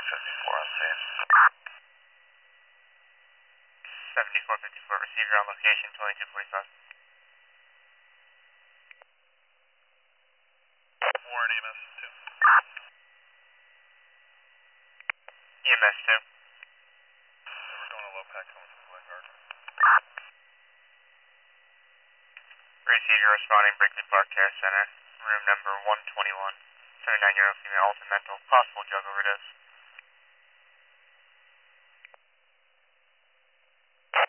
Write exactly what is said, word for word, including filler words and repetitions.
fifty-four on scene. seventy-four fifty-four, receiver on location, twenty-two forty-five. Warren E M S two. E M S two. We're doing a low pack coming from Glengarden. Receiver responding, Brinkley Park Care Center, room number one twenty-one. seventy-nine year old female, ultra mental, possible drug overdose.